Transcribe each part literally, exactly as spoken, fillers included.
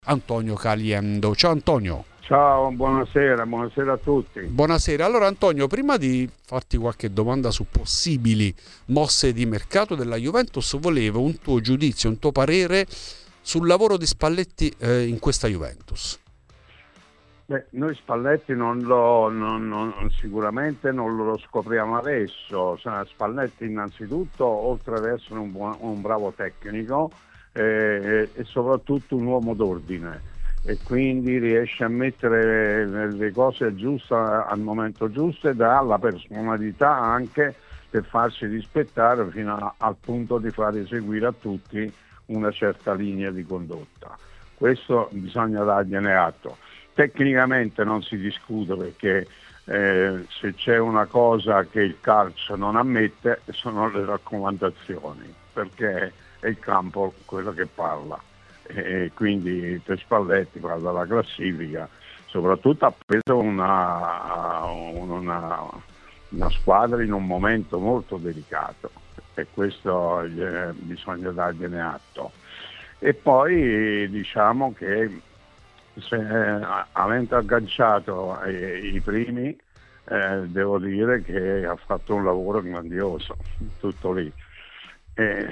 Antonio Caliendo. Ciao Antonio. Ciao, buonasera, buonasera a tutti. Buonasera. Allora Antonio, prima di farti qualche domanda su possibili mosse di mercato della Juventus, volevo un tuo giudizio, un tuo parere sul lavoro di Spalletti eh, in questa Juventus. Beh, noi Spalletti non lo, non, non, sicuramente non lo scopriamo adesso. Spalletti innanzitutto, oltre ad essere un, buon, un bravo tecnico, eh, è soprattutto un uomo d'ordine e quindi riesce a mettere le cose giuste al momento giusto e dà la personalità anche per farsi rispettare fino a, al punto di far eseguire a tutti una certa linea di condotta. Questo bisogna dargliene atto. Tecnicamente non si discute perché eh, se c'è una cosa che il calcio non ammette sono le raccomandazioni, perché è il campo quello che parla. E quindi per Spalletti parla la classifica, soprattutto ha preso una, una, una squadra in un momento molto delicato e questo eh, bisogna dargliene atto. E poi diciamo che se, eh, avendo agganciato eh, i primi eh, devo dire che ha fatto un lavoro grandioso, tutto lì. E,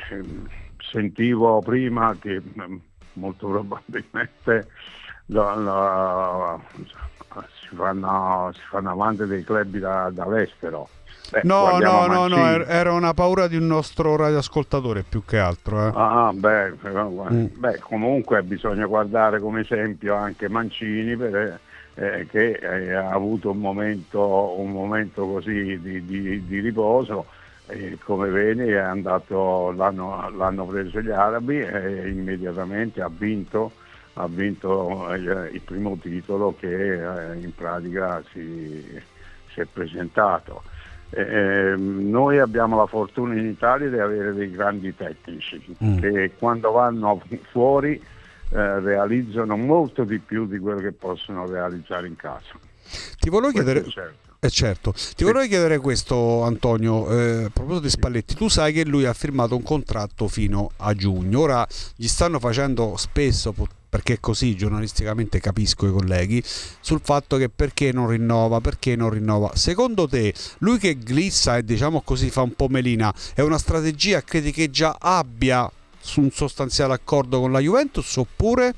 sentivo prima che molto probabilmente lo, lo, si, fanno, si fanno avanti dei club da, dall'estero. Beh, no, no, no, Mancini. no, era una paura di un nostro radioascoltatore più che altro. Eh. Ah, beh, mm. beh, comunque bisogna guardare come esempio anche Mancini per, eh, che eh, ha avuto un momento, un momento così di, di, di riposo. E come vedi è andato, l'hanno, l'hanno preso gli arabi e immediatamente ha vinto, ha vinto eh, il primo titolo che eh, in pratica si, si è presentato. Eh, noi abbiamo la fortuna in Italia di avere dei grandi tecnici mm. che quando vanno fuori eh, realizzano molto di più di quello che possono realizzare in casa. Ti volevo chiedere... Certo. Eh certo, ti sì. vorrei chiedere questo Antonio, eh, a proposito di Spalletti, tu sai che lui ha firmato un contratto fino a giugno, ora gli stanno facendo spesso, perché così giornalisticamente capisco i colleghi, sul fatto che perché non rinnova, perché non rinnova. Secondo te, lui che glissa e diciamo così fa un po' melina, è una strategia credi che già abbia su un sostanziale accordo con la Juventus oppure...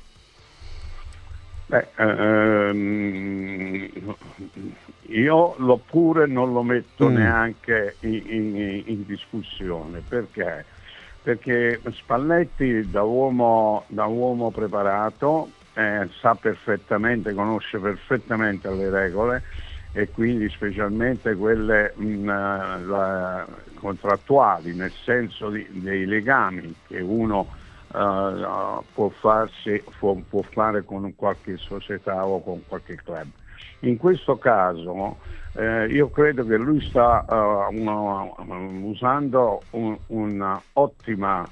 Beh, ehm, io l'oppure non lo metto mm. neanche in, in, in discussione, perché? Perché Spalletti da uomo, da uomo preparato eh, sa perfettamente, conosce perfettamente le regole e quindi specialmente quelle mh, la, contrattuali, nel senso di, dei legami che uno Uh, può, farsi, può, può fare con qualche società o con qualche club. In questo caso eh, io credo che lui sta uh, una, usando un, un'ottima,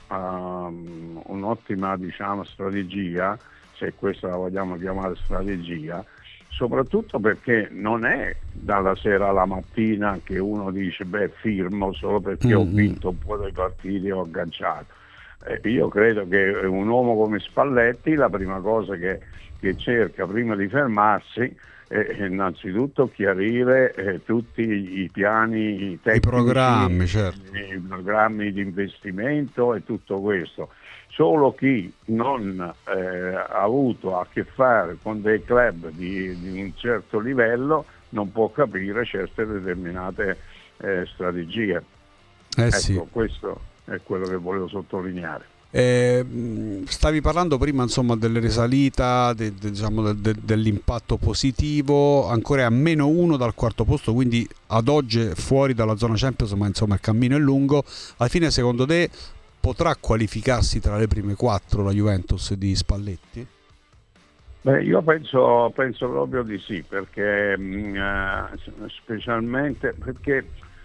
uh, un'ottima diciamo, strategia, se questa la vogliamo chiamare strategia, soprattutto perché non è dalla sera alla mattina che uno dice beh firmo solo perché mm-hmm. ho vinto un po' dei partiti e ho agganciato. Eh, io credo che un uomo come Spalletti la prima cosa che, che cerca prima di fermarsi è innanzitutto chiarire eh, tutti i piani tecnici, i programmi, certo. i programmi di investimento e tutto questo. Solo chi non eh, ha avuto a che fare con dei club di, di un certo livello non può capire certe determinate eh, strategie. Eh ecco, sì. questo è quello che volevo sottolineare. Eh, stavi parlando prima insomma delle risalita, de, de, diciamo, de, de, dell'impatto positivo, ancora a meno uno dal quarto posto, quindi ad oggi fuori dalla zona Champions, ma insomma il cammino è lungo. Alla fine secondo te potrà qualificarsi tra le prime quattro la Juventus di Spalletti? Beh, io penso, penso proprio di sì, perché mh, specialmente perché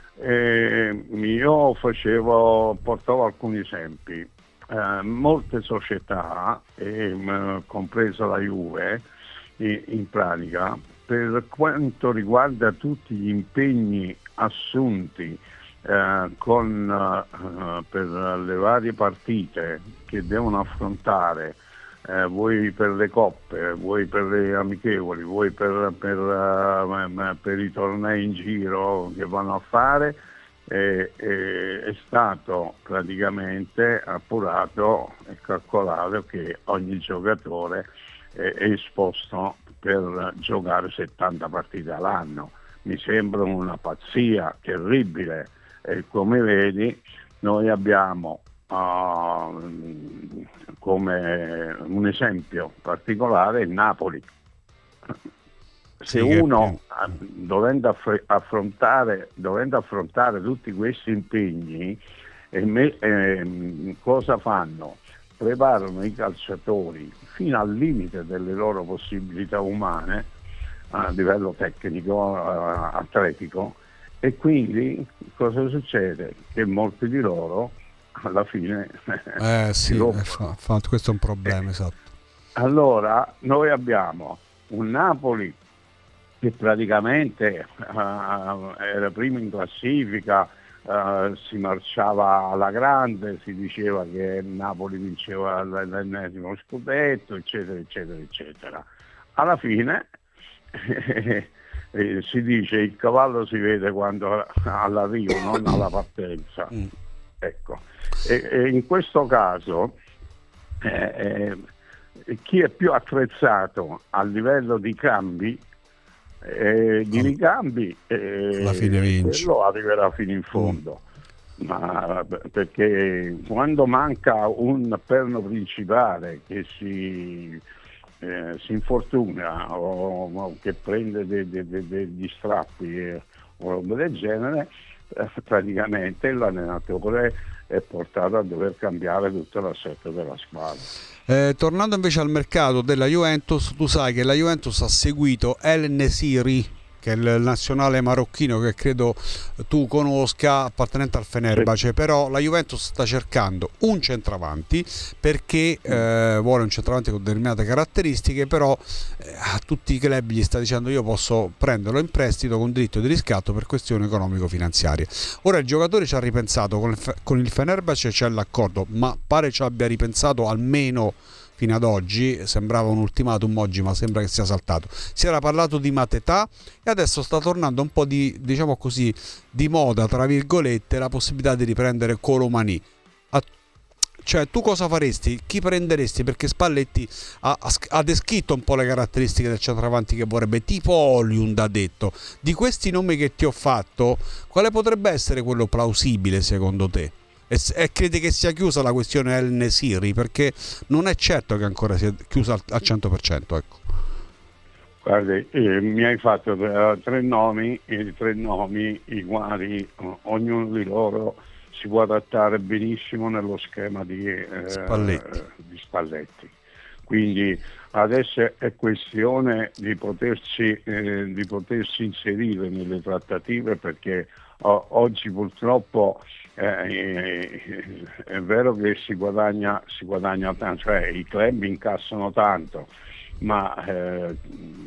Eh, io facevo, portavo alcuni esempi, eh, molte società, eh, compresa la Juve, eh, in pratica, per quanto riguarda tutti gli impegni assunti eh, con, eh, per le varie partite che devono affrontare eh, vuoi per le coppe, vuoi per le amichevoli, vuoi per, per, uh, per i tornei in giro che vanno a fare, eh, eh, è stato praticamente appurato e calcolato che ogni giocatore eh, è esposto per giocare settanta partite all'anno. Mi sembra una pazzia terribile, e come vedi noi abbiamo uh, come un esempio particolare il Napoli. Se sì, uno che... dovendo, aff- affrontare, dovendo affrontare tutti questi impegni, eh, me- eh, cosa fanno? Preparano i calciatori fino al limite delle loro possibilità umane a livello tecnico, uh, atletico, e quindi cosa succede? Che molti di loro alla fine eh, sì, eh, fa, fa, questo è un problema, eh, esatto. Allora noi abbiamo un Napoli che praticamente uh, era primo in classifica, uh, si marciava alla grande, si diceva che Napoli vinceva l'ennesimo scudetto, eccetera, eccetera, eccetera. Alla fine eh, si dice il cavallo si vede quando all'arrivo, non alla partenza. Ecco. E, e in questo caso eh, eh, chi è più attrezzato a livello di cambi, eh, di ricambi, eh, alla fine vince. quello arriverà fino in fondo. Mm. Ma perché quando manca un perno principale che si Eh, si infortuna o, o che prende de, de, de, degli strappi eh, o roba del genere, eh, praticamente l'allenatore è portato a dover cambiare tutto l'assetto della squadra. Eh, tornando invece al mercato della Juventus, tu sai che la Juventus ha seguito El Nesiri, che è il nazionale marocchino che credo tu conosca, appartenente al Fenerbahce, però la Juventus sta cercando un centravanti perché eh, vuole un centravanti con determinate caratteristiche, però eh, a tutti i club gli sta dicendo io posso prenderlo in prestito con diritto di riscatto per questioni economico-finanziarie. Ora il giocatore ci ha ripensato, con il, con il Fenerbahce c'è l'accordo, ma pare ci abbia ripensato almeno fino ad oggi, sembrava un ultimatum oggi ma sembra che sia saltato. Si era parlato di Mateta e adesso sta tornando un po' di, diciamo così, di moda tra virgolette la possibilità di riprendere Colomani. A, cioè tu cosa faresti? Chi prenderesti? Perché Spalletti ha, ha descritto un po' le caratteristiche del centravanti che vorrebbe, tipo Oliund ha detto. Di questi nomi che ti ho fatto, quale potrebbe essere quello plausibile secondo te? E, e credi che sia chiusa la questione El Nesiri? Perché non è certo che ancora sia chiusa al, al cento per cento, ecco. Guardi, eh, mi hai fatto uh, tre nomi, i tre nomi i quali uh, ognuno di loro si può adattare benissimo nello schema di, eh, Spalletti. di Spalletti. Quindi adesso è questione di potersi, eh, di potersi inserire nelle trattative, perché oh, oggi purtroppo eh, è vero che si guadagna, si guadagna tanto, cioè i club incassano tanto, ma eh,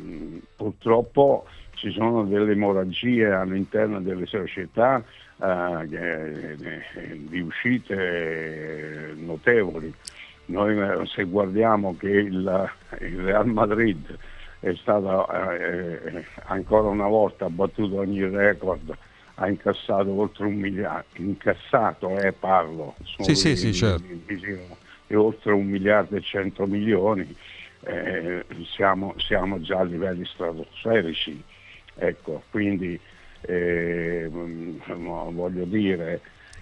purtroppo ci sono delle emorragie all'interno delle società eh, di uscite notevoli. Noi se guardiamo che il, il Real Madrid è stato eh, ancora una volta battuto ogni record, ha incassato oltre un miliardo, incassato eh, parlo, sono sì, sì, sì, certo. Di oltre un miliardo e cento milioni, eh, siamo, siamo già a livelli stratosferici, ecco, quindi eh, voglio dire,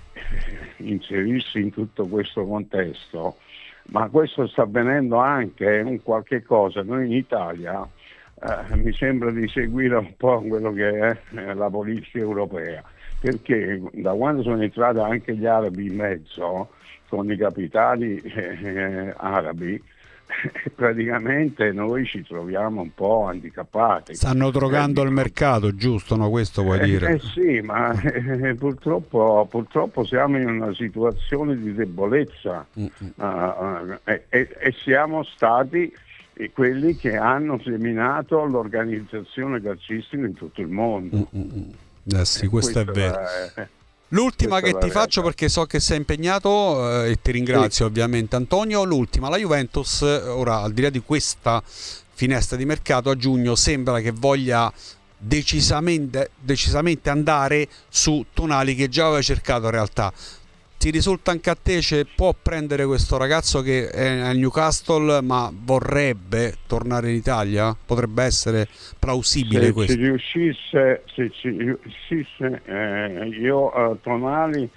inserirsi in tutto questo contesto, ma questo sta avvenendo anche un qualche cosa. Noi in Italia eh, mi sembra di seguire un po' quello che è eh, la politica europea, perché da quando sono entrati anche gli arabi in mezzo con i capitali eh, arabi, praticamente noi ci troviamo un po' handicappati. Stanno drogando il mercato, giusto? No, questo vuoi dire? Eh, eh sì, ma eh, purtroppo, purtroppo siamo in una situazione di debolezza uh, uh, e, e, e siamo stati quelli che hanno seminato l'organizzazione calcistica in tutto il mondo. Uh, uh, uh. Eh sì, questo, questo è vero. È... L'ultima Questa che ti realtà. faccio, perché so che sei impegnato eh, e ti ringrazio, sì, ovviamente Antonio. L'ultima, la Juventus, ora al di là di questa finestra di mercato, a giugno sembra che voglia decisamente, decisamente andare su Tonali, che già aveva cercato in realtà. Ti risulta anche a te, cioè, può prendere questo ragazzo che è al Newcastle ma vorrebbe tornare in Italia? Potrebbe essere plausibile se questo? Ci riuscisse, se ci riuscisse eh, io a Tonali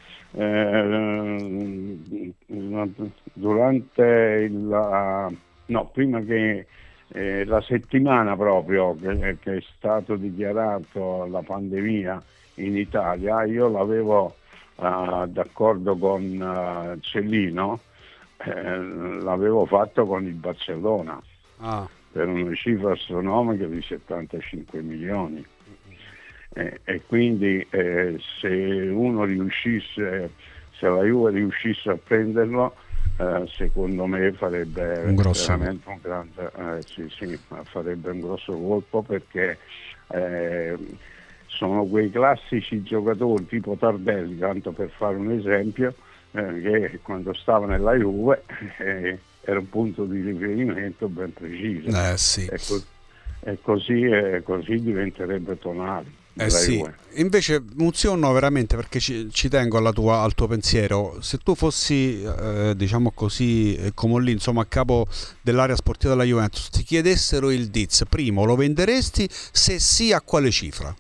eh, durante il no prima che eh, la settimana proprio che, che è stato dichiarato la pandemia in Italia, io l'avevo Uh, d'accordo con uh, Cellino, eh, l'avevo fatto con il Barcellona ah. per una cifra astronomica di settantacinque milioni eh, e quindi eh, se uno riuscisse, se la Juve riuscisse a prenderlo, eh, secondo me farebbe un grosso veramente un grande eh, sì, sì, farebbe un grosso colpo, perché eh, sono quei classici giocatori tipo Tardelli, tanto per fare un esempio, eh, che quando stava nella Juve eh, era un punto di riferimento ben preciso. Eh, sì. E, co- e così, eh, così diventerebbe Tonali. Eh sì, Juve. Invece un sì o no veramente, perché ci, ci tengo alla tua, al tuo pensiero. Se tu fossi, eh, diciamo così, eh, come lì, insomma, a capo dell'area sportiva della Juventus, ti chiedessero il Diz, primo, lo venderesti? Se sì, a quale cifra?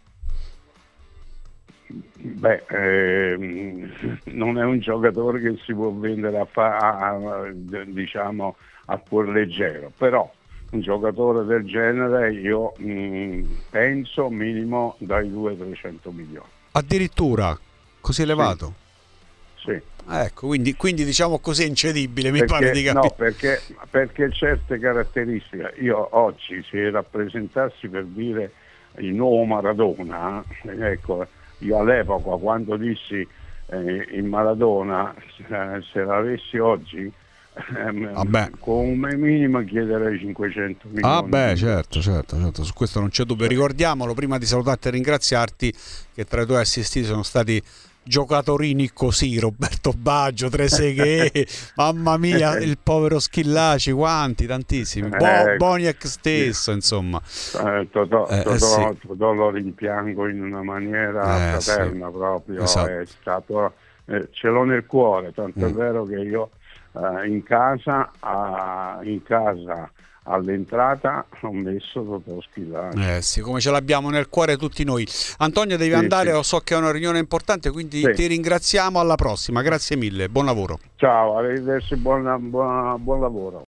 Beh, ehm, non è un giocatore che si può vendere a, fa- a, diciamo, a cuor leggero, però un giocatore del genere io mh, penso minimo dai duecento trecento milioni. Addirittura? Così elevato? Sì. sì. Ecco, quindi, quindi diciamo così è incedibile, mi perché, pare di capire. No, perché, perché certe caratteristiche, io oggi se rappresentassi per dire il nuovo Maradona, ecco, io all'epoca quando dissi eh, in Maradona, eh, se l'avessi oggi, eh, come minimo chiederei cinquecento milioni. Ah beh, certo, certo, certo, su questo non c'è dubbio. Ricordiamolo, prima di salutarti e ringraziarti, che tra i tuoi assistiti sono stati giocatorini così, Roberto Baggio, Trezeguet, mamma mia, il povero Schillaci, quanti, tantissimi, Bo- eh, Boniek stesso, insomma. Eh, Totò, eh, Totò, sì. Totò lo rimpiango in una maniera eh, fraterna, sì. proprio, esatto. È stato, eh, ce l'ho nel cuore, tanto mm. è vero che io eh, in casa, a, in casa all'entrata ho messo Totò Schillaci. Eh sì, come ce l'abbiamo nel cuore tutti noi. Antonio, devi sì, andare, sì. so che è una riunione importante, quindi sì. ti ringraziamo, alla prossima, grazie mille, buon lavoro. Ciao, arrivederci, buona, buona, buon lavoro.